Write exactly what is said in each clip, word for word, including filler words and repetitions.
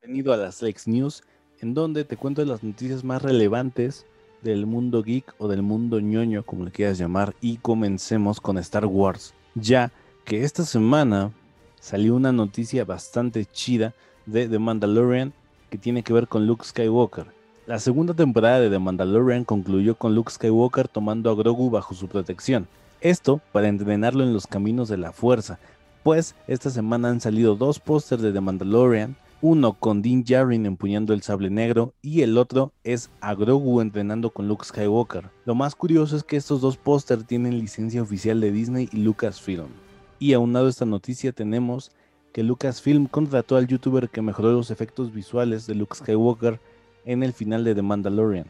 Bienvenido a las Lex News, en donde te cuento las noticias más relevantes del mundo geek o del mundo ñoño, como le quieras llamar, y comencemos con Star Wars, ya que esta semana salió una noticia bastante chida de The Mandalorian que tiene que ver con Luke Skywalker. La segunda temporada de The Mandalorian concluyó con Luke Skywalker tomando a Grogu bajo su protección, esto para entrenarlo en los caminos de la fuerza, pues esta semana han salido dos pósters de The Mandalorian, uno con Din Djarin empuñando el sable negro y el otro es a Grogu entrenando con Luke Skywalker. Lo más curioso es que estos dos pósters tienen licencia oficial de Disney y Lucasfilm. Y aunado a esta noticia tenemos que Lucasfilm contrató al youtuber que mejoró los efectos visuales de Luke Skywalker en el final de The Mandalorian.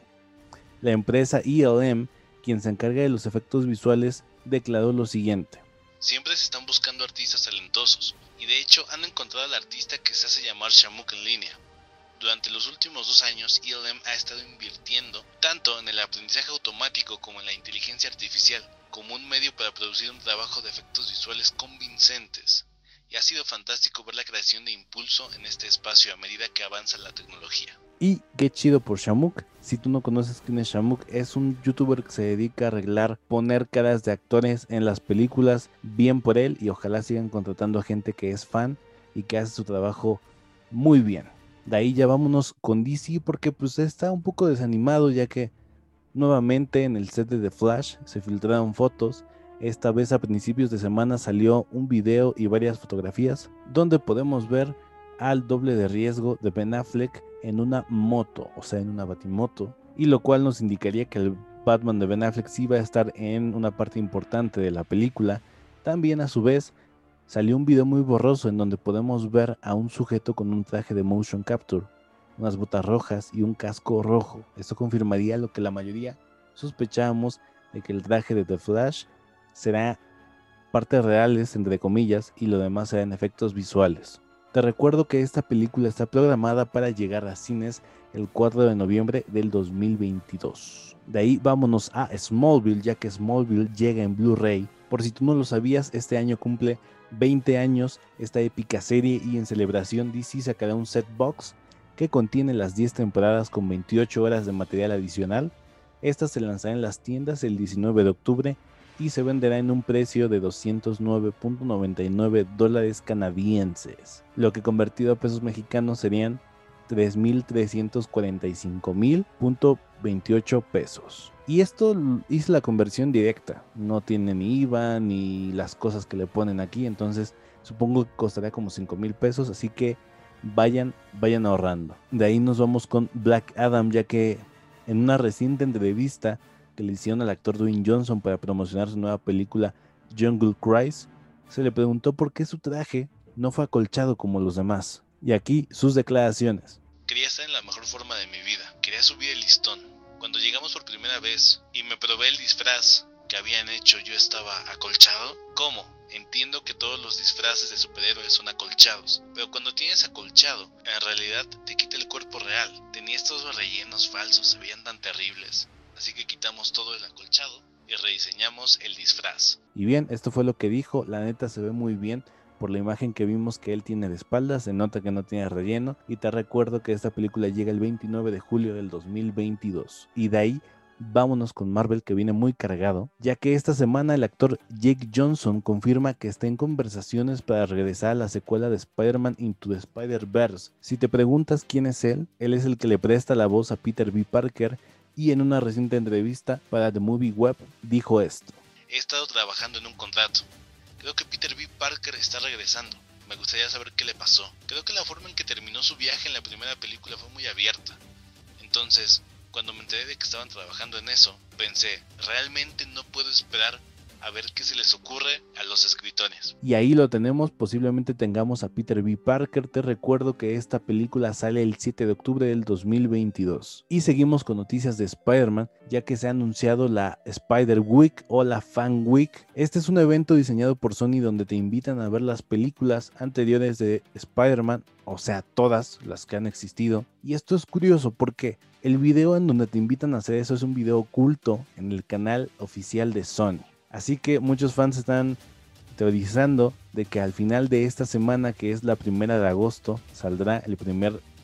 La empresa E L M, quien se encarga de los efectos visuales, declaró lo siguiente. Siempre se están buscando artistas talentosos, y de hecho han encontrado al artista que se hace llamar Shamook en línea. Durante los últimos dos años, E L M ha estado invirtiendo tanto en el aprendizaje automático como en la inteligencia artificial, como un medio para producir un trabajo de efectos visuales convincentes. Y ha sido fantástico ver la creación de impulso en este espacio a medida que avanza la tecnología. Y qué chido por Shamook. Si tú no conoces quién es Shamook, es un youtuber que se dedica a arreglar, poner caras de actores en las películas. Bien por él, y ojalá sigan contratando a gente que es fan y que hace su trabajo muy bien. De ahí ya vámonos con D C, porque pues está un poco desanimado, ya que nuevamente en el set de The Flash se filtraron fotos. Esta vez a principios de semana salió un video y varias fotografías donde podemos ver al doble de riesgo de Ben Affleck en una moto, o sea en una batimoto, y lo cual nos indicaría que el Batman de Ben Affleck sí va a estar en una parte importante de la película. También a su vez salió un video muy borroso en donde podemos ver a un sujeto con un traje de motion capture, unas botas rojas y un casco rojo. Esto confirmaría lo que la mayoría sospechábamos, de que el traje de The Flash será partes reales entre comillas y lo demás serán efectos visuales. Te recuerdo que esta película está programada para llegar a cines el cuatro de noviembre del dos mil veintidós. De ahí vámonos a Smallville, ya que Smallville llega en Blu-ray. Por si tú no lo sabías, este año cumple veinte años esta épica serie y en celebración D C sacará un set box que contiene las diez temporadas con veintiocho horas de material adicional. Esta se lanzará en las tiendas el diecinueve de octubre y se venderá en un precio de doscientos nueve punto noventa y nueve dólares canadienses, lo que convertido a pesos mexicanos serían tres mil trescientos cuarenta y cinco mil punto veintiocho pesos. Y esto hice la conversión directa, no tiene ni I V A ni las cosas que le ponen aquí, entonces supongo que costará como cinco mil pesos, así que vayan, vayan ahorrando. De ahí nos vamos con Black Adam, ya que en una reciente entrevista que le hicieron al actor Dwayne Johnson para promocionar su nueva película Jungle Cruise, se le preguntó por qué su traje no fue acolchado como los demás. Y aquí sus declaraciones. Quería estar en la mejor forma de mi vida, quería subir el listón. Cuando llegamos por primera vez y me probé el disfraz que habían hecho, yo estaba acolchado. ¿Cómo? Entiendo que todos los disfraces de superhéroes son acolchados, pero cuando tienes acolchado, en realidad te quita el cuerpo real. Tenía estos rellenos falsos, se veían tan terribles. Así que quitamos todo el acolchado y rediseñamos el disfraz. Y bien, esto fue lo que dijo. La neta se ve muy bien. Por la imagen que vimos que él tiene de espaldas, se nota que no tiene relleno. Y te recuerdo que esta película llega el veintinueve de julio del dos mil veintidós. Y de ahí vámonos con Marvel, que viene muy cargado, ya que esta semana el actor Jake Johnson confirma que está en conversaciones para regresar a la secuela de Spider-Man Into the Spider-Verse. Si te preguntas quién es él, él es el que le presta la voz a Peter B. Parker, y en una reciente entrevista para The Movie Web dijo esto. He estado trabajando en un contrato. Creo que Peter B. Parker está regresando. Me gustaría saber qué le pasó. Creo que la forma en que terminó su viaje en la primera película fue muy abierta. Entonces, cuando me enteré de que estaban trabajando en eso, pensé, realmente no puedo esperar a ver qué se les ocurre a los escritores. Y ahí lo tenemos, posiblemente tengamos a Peter B. Parker. Te recuerdo que esta película sale el siete de octubre del dos mil veintidós. Y seguimos con noticias de Spider-Man, ya que se ha anunciado la Spider Week o la Fan Week. Este es un evento diseñado por Sony donde te invitan a ver las películas anteriores de Spider-Man, o sea, todas las que han existido. Y esto es curioso porque el video en donde te invitan a hacer eso es un video oculto en el canal oficial de Sony. Así que muchos fans están teorizando de que al final de esta semana, que es la primera de agosto, saldrá el primer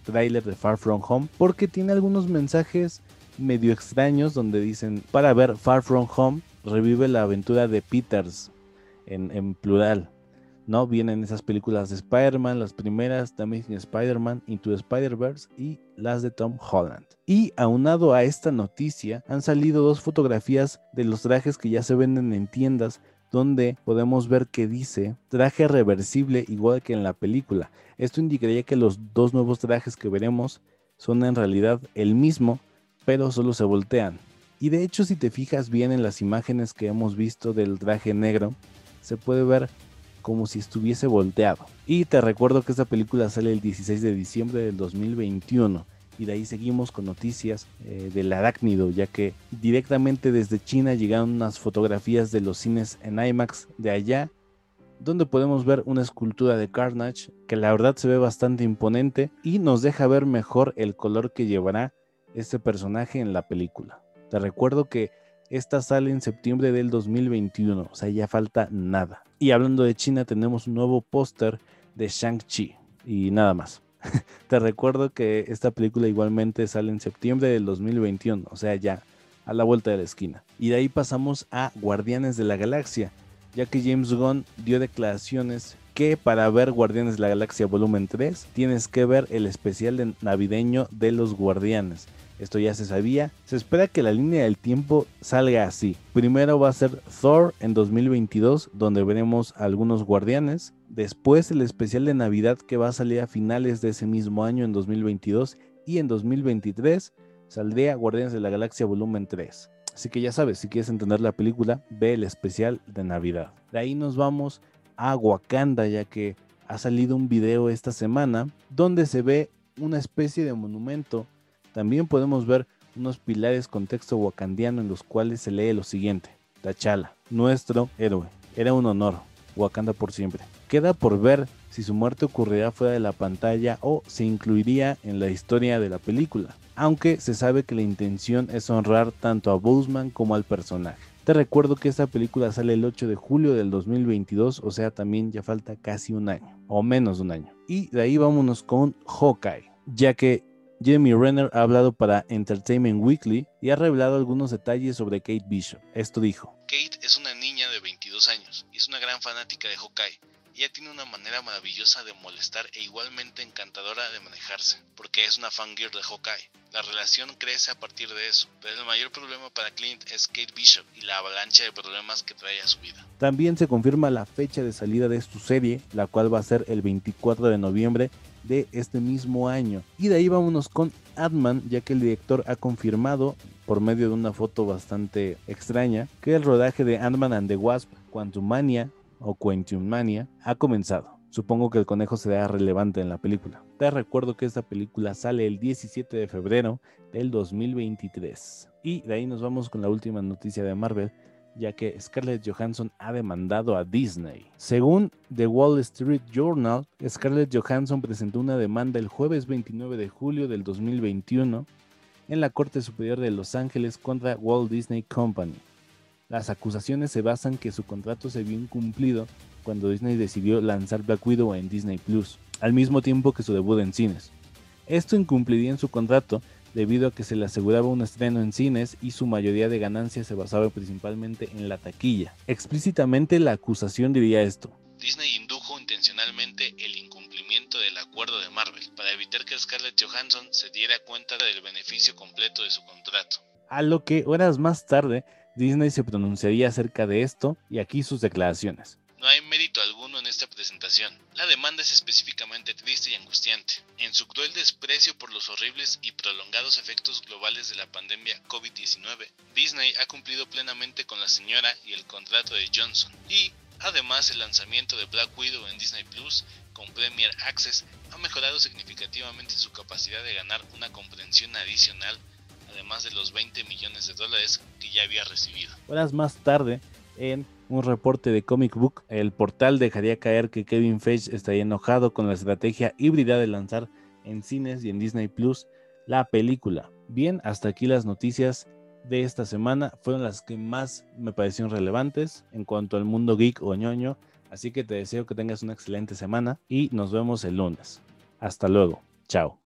tráiler de Far From Home, porque tiene algunos mensajes medio extraños donde dicen, para ver Far From Home, revive la aventura de Peters, en, en plural, ¿no? Vienen esas películas de Spider-Man, las primeras, The Amazing Spider-Man, Into the Spider-Verse y las de Tom Holland. Y aunado a esta noticia, han salido dos fotografías de los trajes que ya se venden en tiendas, donde podemos ver que dice traje reversible igual que en la película. Esto indicaría que los dos nuevos trajes que veremos son en realidad el mismo, pero solo se voltean. Y de hecho, si te fijas bien en las imágenes que hemos visto del traje negro, se puede ver como si estuviese volteado. Y te recuerdo que esta película sale el dieciséis de diciembre del dos mil veintiuno. Y de ahí seguimos con noticias eh, del arácnido, ya que directamente desde China llegaron unas fotografías de los cines en IMAX de allá, donde podemos ver una escultura de Carnage que la verdad se ve bastante imponente y nos deja ver mejor el color que llevará este personaje en la película. Te recuerdo que esta sale en septiembre del dos mil veintiuno, o sea, ya falta nada. Y hablando de China, tenemos un nuevo póster de Shang-Chi y nada más. Te recuerdo que esta película igualmente sale en septiembre del dos mil veintiuno, o sea, ya a la vuelta de la esquina. Y de ahí pasamos a Guardianes de la Galaxia, ya que James Gunn dio declaraciones que para ver Guardianes de la Galaxia volumen tres tienes que ver el especial de navideño de los Guardianes. Esto ya se sabía. Se espera que la línea del tiempo salga así. Primero va a ser Thor en dos mil veintidós, donde veremos a algunos guardianes. Después el especial de Navidad que va a salir a finales de ese mismo año en dos mil veintidós. Y en dos mil veintitrés saldría Guardianes de la Galaxia volumen tres. Así que ya sabes, si quieres entender la película, ve el especial de Navidad. De ahí nos vamos a Wakanda, ya que ha salido un video esta semana donde se ve una especie de monumento. También podemos ver unos pilares con texto wakandiano en los cuales se lee lo siguiente: T'Challa, nuestro héroe, era un honor, Wakanda por siempre. Queda por ver si su muerte ocurrirá fuera de la pantalla o se incluiría en la historia de la película, aunque se sabe que la intención es honrar tanto a Boseman como al personaje. Te recuerdo que esta película sale el ocho de julio del dos mil veintidós, o sea, también ya falta casi un año, o menos de un año. Y de ahí vámonos con Hawkeye, ya que Jeremy Renner ha hablado para Entertainment Weekly y ha revelado algunos detalles sobre Kate Bishop. Esto dijo: Kate es una niña de veintidós años y es una gran fanática de Hawkeye. Ella tiene una manera maravillosa de molestar e igualmente encantadora de manejarse, porque es una fangirl de Hawkeye. La relación crece a partir de eso, pero el mayor problema para Clint es Kate Bishop y la avalancha de problemas que trae a su vida. También se confirma la fecha de salida de su serie, la cual va a ser el veinticuatro de noviembre de este mismo año. Y de ahí vámonos con Ant-Man, ya que el director ha confirmado por medio de una foto bastante extraña que el rodaje de Ant-Man and the Wasp: Quantumania o Quantumania ha comenzado. Supongo que el conejo será relevante en la película. Te recuerdo que esta película sale el diecisiete de febrero del dos mil veintitrés. Y de ahí nos vamos con la última noticia de Marvel, ya que Scarlett Johansson ha demandado a Disney. Según The Wall Street Journal, Scarlett Johansson presentó una demanda el jueves veintinueve de julio del dos mil veintiuno en la Corte Superior de Los Ángeles contra Walt Disney Company. Las acusaciones se basan en que su contrato se vio incumplido cuando Disney decidió lanzar Black Widow en Disney Plus, al mismo tiempo que su debut en cines. Esto incumpliría en su contrato debido a que se le aseguraba un estreno en cines y su mayoría de ganancias se basaba principalmente en la taquilla. Explícitamente la acusación diría esto: Disney indujo intencionalmente el incumplimiento del acuerdo de Marvel para evitar que Scarlett Johansson se diera cuenta del beneficio completo de su contrato. A lo que horas más tarde Disney se pronunciaría acerca de esto, y aquí sus declaraciones. No hay mérito alguno en esta presentación. La demanda es específicamente triste y angustiante. En su cruel desprecio por los horribles y prolongados efectos globales de la pandemia COVID diecinueve, Disney ha cumplido plenamente con la señora y el contrato de Johnson. Y, además, el lanzamiento de Black Widow en Disney Plus con Premier Access ha mejorado significativamente su capacidad de ganar una comprensión adicional, además de los veinte millones de dólares que ya había recibido. Horas más tarde, en un reporte de Comic Book, el portal dejaría caer que Kevin Feige estaría enojado con la estrategia híbrida de lanzar en cines y en Disney Plus la película. Bien, hasta aquí las noticias de esta semana. Fueron las que más me parecieron relevantes en cuanto al mundo geek o ñoño. Así que te deseo que tengas una excelente semana y nos vemos el lunes. Hasta luego. Chao.